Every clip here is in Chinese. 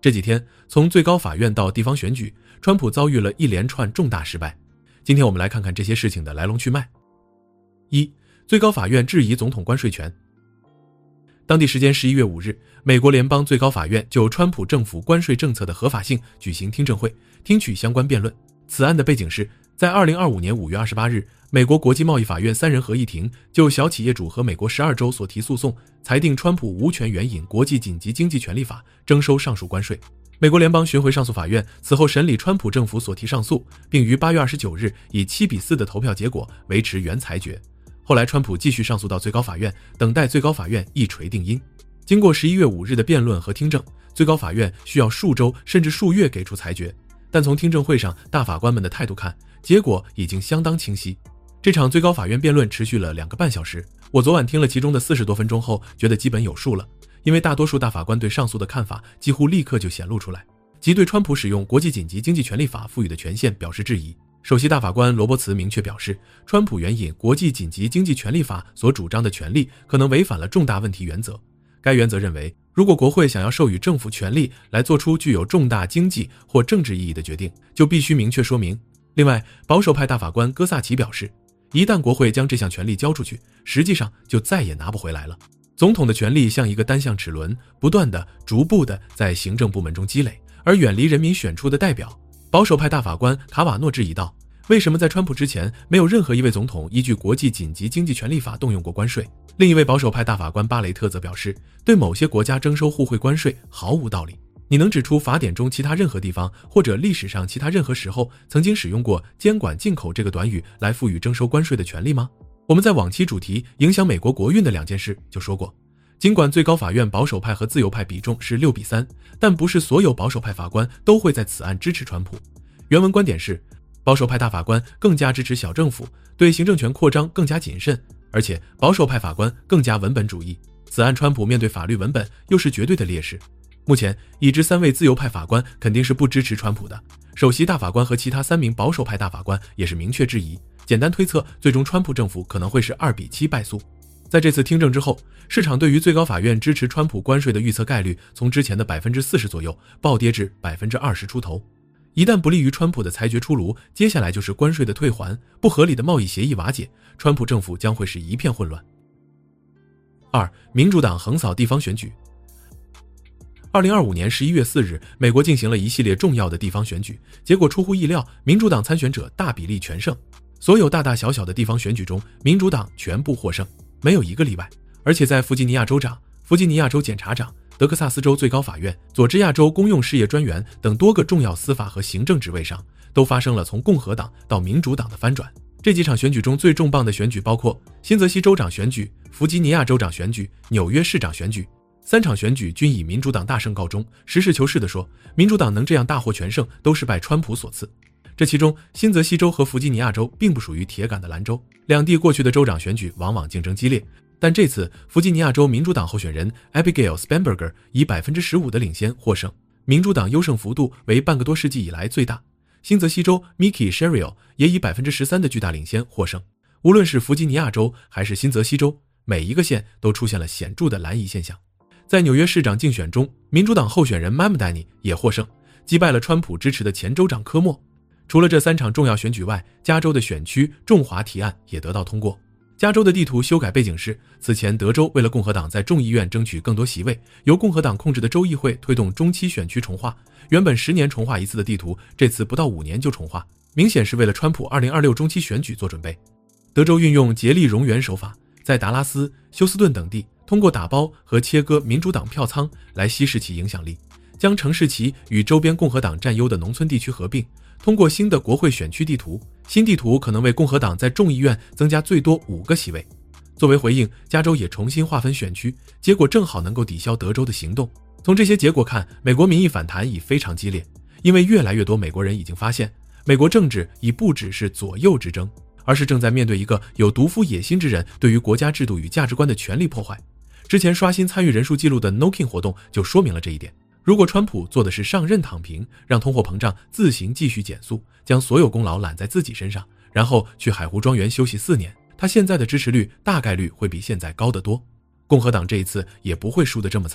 这几天，从最高法院到地方选举，川普遭遇了一连串重大失败。今天我们来看看这些事情的来龙去脉。一、最高法院质疑总统关税权。当地时间11月5日，美国联邦最高法院就川普政府关税政策的合法性举行听证会，听取相关辩论。此案的背景是，在2025年5月28日，美国国际贸易法院3人合议庭就小企业主和美国12州所提诉讼，裁定川普无权援引国际紧急经济权利法征收上述关税。美国联邦巡回上诉法院此后审理川普政府所提上诉，并于8月29日以7-4的投票结果维持原裁决。后来川普继续上诉到最高法院，等待最高法院一锤定音。经过11月5日的辩论和听证，最高法院需要数周甚至数月给出裁决，但从听证会上大法官们的态度看，结果已经相当清晰。这场最高法院辩论持续了2个半小时，我昨晚听了其中的40多分钟后，觉得基本有数了，因为大多数大法官对上诉的看法几乎立刻就显露出来，即对川普使用国际紧急经济权利法赋予的权限表示质疑。首席大法官罗伯茨明确表示，川普援引国际紧急经济权利法所主张的权利可能违反了重大问题原则。该原则认为，如果国会想要授予政府权力来做出具有重大经济或政治意义的决定，就必须明确说明。另外，保守派大法官戈萨奇表示，一旦国会将这项权力交出去，实际上就再也拿不回来了。总统的权力像一个单向齿轮，不断的、逐步的在行政部门中积累，而远离人民选出的代表。保守派大法官卡瓦诺质疑道，为什么在川普之前没有任何一位总统依据国际紧急经济权利法动用过关税？另一位保守派大法官巴雷特则表示，对某些国家征收互惠关税毫无道理。你能指出法典中其他任何地方或者历史上其他任何时候曾经使用过监管进口这个短语来赋予征收关税的权利吗？我们在往期主题影响美国国运的2件事就说过，尽管最高法院保守派和自由派比重是6-3，但不是所有保守派法官都会在此案支持川普。原文观点是，保守派大法官更加支持小政府，对行政权扩张更加谨慎，而且保守派法官更加文本主义。此案川普面对法律文本又是绝对的劣势。目前已知3位自由派法官肯定是不支持川普的，首席大法官和其他3名保守派大法官也是明确质疑。简单推测，最终川普政府可能会是2-7败诉。在这次听证之后，市场对于最高法院支持川普关税的预测概率从之前的40%左右暴跌至20%出头。一旦不利于川普的裁决出炉，接下来就是关税的退还，不合理的贸易协议瓦解，川普政府将会是一片混乱。2. 民主党横扫地方选举。2025年11月4日，美国进行了一系列重要的地方选举，结果出乎意料，民主党参选者大比例全胜。所有大大小小的地方选举中，民主党全部获胜，没有一个例外。而且在弗吉尼亚州长、弗吉尼亚州检察长、德克萨斯州最高法院、佐治亚州公用事业专员等多个重要司法和行政职位上，都发生了从共和党到民主党的翻转。这几场选举中最重磅的选举包括新泽西州长选举、弗吉尼亚州长选举、纽约市长选举。3场选举均以民主党大胜告终。实事求是地说，民主党能这样大获全胜，都是拜川普所赐。这其中，新泽西州和弗吉尼亚州并不属于铁杆的蓝州，两地过去的州长选举往往竞争激烈，但这次弗吉尼亚州民主党候选人 Abigail Spanberger 以15%的领先获胜，民主党优胜幅度为半个多世纪以来最大。新泽西州 Mickey Sherrill 也以13%的巨大领先获胜。无论是弗吉尼亚州还是新泽西州，每一个县都出现了显著的蓝移现象。在纽约市长竞选中，民主党候选人 Mamdani 也获胜，击败了川普支持的前州长科莫。除了这3场重要选举外，加州的选区重划提案也得到通过。加州的地图修改背景是，此前德州为了共和党在众议院争取更多席位，由共和党控制的州议会推动中期选区重划，原本10年重划一次的地图，这次不到5年就重划，明显是为了川普2026中期选举做准备。德州运用竭力容援手法，在达拉斯、休斯顿等地通过打包和切割民主党票仓来稀释其影响力，将城市旗与周边共和党占优的农村地区合并，通过新的国会选区地图，新地图可能为共和党在众议院增加最多5个席位。作为回应，加州也重新划分选区，结果正好能够抵消德州的行动。从这些结果看，美国民意反弹已非常激烈，因为越来越多美国人已经发现，美国政治已不只是左右之争，而是正在面对一个有独夫野心之人对于国家制度与价值观的权力破坏。之前刷新参与人数记录的 No King 活动就说明了这一点。如果川普做的是上任躺平，让通货膨胀自行继续减速，将所有功劳揽在自己身上，然后去海湖庄园休息4年，他现在的支持率大概率会比现在高得多。共和党这一次也不会输得这么惨。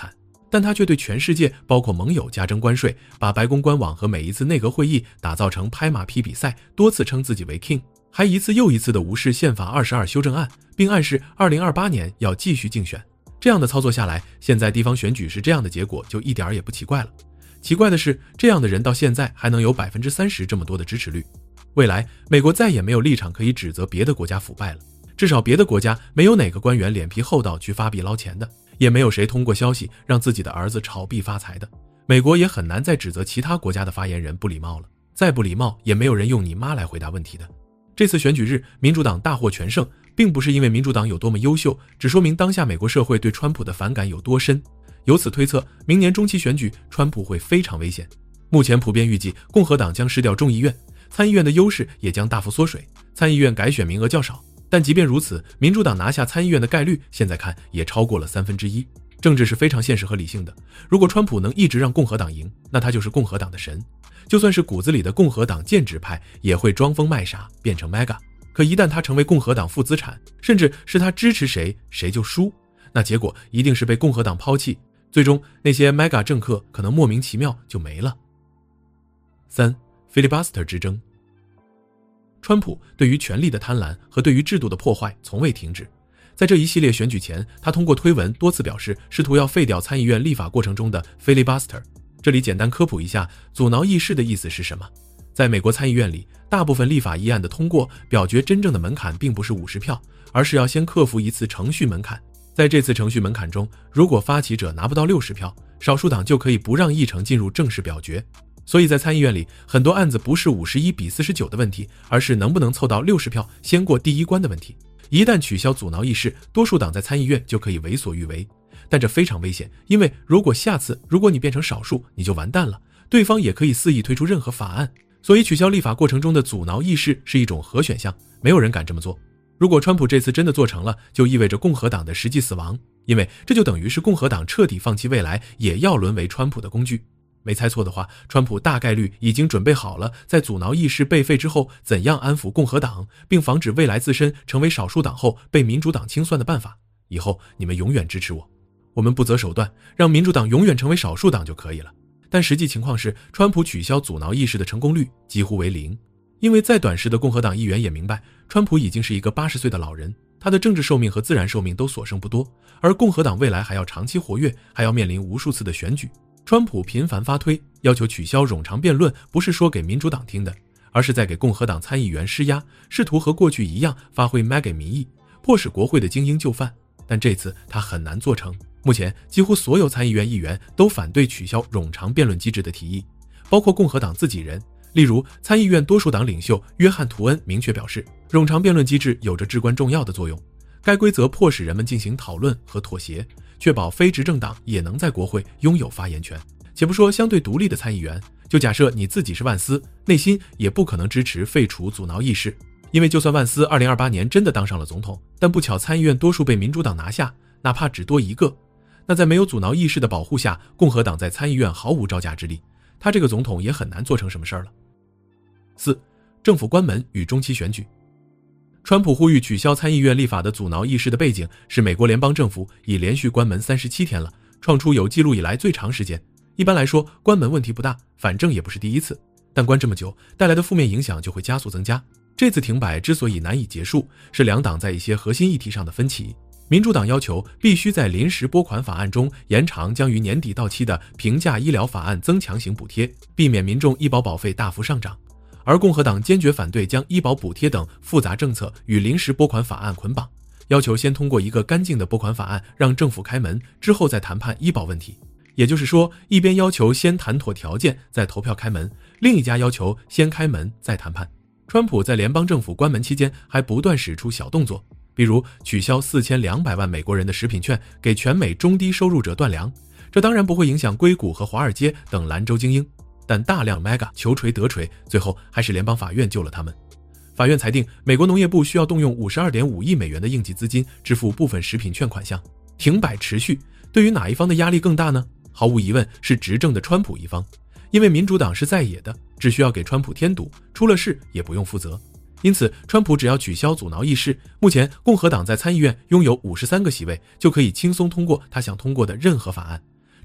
但他却对全世界包括盟友加征关税，把白宫官网和每一次内阁会议打造成拍马屁比赛，多次称自己为 King， 还一次又一次地无视宪法22修正案，并暗示2028年要继续竞选。这样的操作下来，现在地方选举是这样的结果就一点也不奇怪了。奇怪的是，这样的人到现在还能有 30% 这么多的支持率。未来美国再也没有立场可以指责别的国家腐败了，至少别的国家没有哪个官员脸皮厚到去发币捞钱的，也没有谁通过消息让自己的儿子炒币发财的。美国也很难再指责其他国家的发言人不礼貌了，再不礼貌也没有人用你妈来回答问题的。这次选举日民主党大获全胜，并不是因为民主党有多么优秀，只说明当下美国社会对川普的反感有多深。由此推测，明年中期选举川普会非常危险。目前普遍预计共和党将失掉众议院，参议院的优势也将大幅缩水，参议院改选名额较少，但即便如此，民主党拿下参议院的概率现在看也超过了1/3。政治是非常现实和理性的，如果川普能一直让共和党赢，那他就是共和党的神。就算是骨子里的共和党建制派，也会装疯卖傻变成 MAGA。 可一旦他成为共和党负资产，甚至是他支持谁谁就输，那结果一定是被共和党抛弃，最终那些 MAGA 政客可能莫名其妙就没了。3. Filibuster 之争。川普对于权力的贪婪和对于制度的破坏从未停止。在这一系列选举前，他通过推文多次表示试图要废掉参议院立法过程中的 filibuster。 这里简单科普一下，阻挠议事的意思是什么。在美国参议院里，大部分立法议案的通过表决真正的门槛并不是50票，而是要先克服一次程序门槛。在这次程序门槛中，如果发起者拿不到60票，少数党就可以不让议程进入正式表决。所以在参议院里，很多案子不是51-49的问题，而是能不能凑到60票先过第一关的问题。一旦取消阻挠议事，多数党在参议院就可以为所欲为。但这非常危险，因为如果你变成少数，你就完蛋了，对方也可以肆意推出任何法案。所以取消立法过程中的阻挠议事是一种核选项，没有人敢这么做。如果川普这次真的做成了，就意味着共和党的实际死亡，因为这就等于是共和党彻底放弃未来，也要沦为川普的工具。没猜错的话，川普大概率已经准备好了，在阻挠议事被废之后，怎样安抚共和党，并防止未来自身成为少数党后被民主党清算的办法。以后你们永远支持我，我们不择手段，让民主党永远成为少数党就可以了。但实际情况是，川普取消阻挠议事的成功率几乎为0，因为再短视的共和党议员也明白，川普已经是一个80岁的老人，他的政治寿命和自然寿命都所剩不多，而共和党未来还要长期活跃，还要面临无数次的选举。川普频繁发推要求取消冗长辩论，不是说给民主党听的，而是在给共和党参议员施压，试图和过去一样发挥 MAGA 民意，迫使国会的精英就范。但这次他很难做成。目前几乎所有参议院议员都反对取消冗长辩论机制的提议，包括共和党自己人。例如参议院多数党领袖约翰·图恩明确表示，冗长辩论机制有着至关重要的作用，该规则迫使人们进行讨论和妥协，确保非执政党也能在国会拥有发言权。且不说相对独立的参议员，就假设你自己是万斯，内心也不可能支持废除阻挠议事，因为就算万斯2028年真的当上了总统，但不巧参议院多数被民主党拿下，哪怕只多一个，那在没有阻挠议事的保护下，共和党在参议院毫无招架之力，他这个总统也很难做成什么事儿了。4. 政府关门与中期选举。川普呼吁取消参议院立法的阻挠议事的背景是美国联邦政府已连续关门37天了，创出有记录以来最长时间。一般来说，关门问题不大，反正也不是第一次，但关这么久带来的负面影响就会加速增加。这次停摆之所以难以结束，是两党在一些核心议题上的分歧。民主党要求必须在临时拨款法案中延长将于年底到期的平价医疗法案增强型补贴，避免民众医保保费大幅上涨。而共和党坚决反对将医保补贴等复杂政策与临时拨款法案捆绑，要求先通过一个干净的拨款法案让政府开门，之后再谈判医保问题。也就是说，一边要求先谈妥条件再投票开门，另一家要求先开门再谈判。川普在联邦政府关门期间还不断使出小动作，比如取消4200万美国人的食品券，给全美中低收入者断粮。这当然不会影响硅谷和华尔街等兰州精英，但大量 MAGA 求锤得锤，最后还是联邦法院救了他们。法院裁定美国农业部需要动用 52.5 亿美元的应急资金支付部分食品券款项。停摆持续，对于哪一方的压力更大呢？毫无疑问是执政的川普一方，因为民主党是在野的，只需要给川普添堵，出了事也不用负责。因此川普只要取消阻挠议事，目前共和党在参议院拥有53个席位，就可以轻松通过他想通过的任何法案。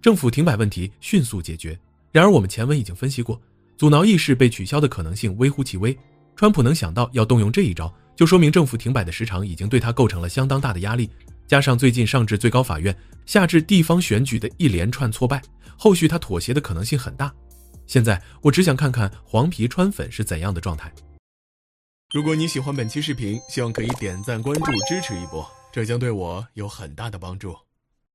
政府停摆问题迅速解决。然而我们前文已经分析过，阻挠议事被取消的可能性微乎其微。川普能想到要动用这一招，就说明政府停摆的时长已经对他构成了相当大的压力。加上最近上至最高法院，下至地方选举的一连串挫败，后续他妥协的可能性很大。现在我只想看看黄皮川粉是怎样的状态。 如果你喜欢本期视频，希望可以点赞关注支持一波，这将对我有很大的帮助。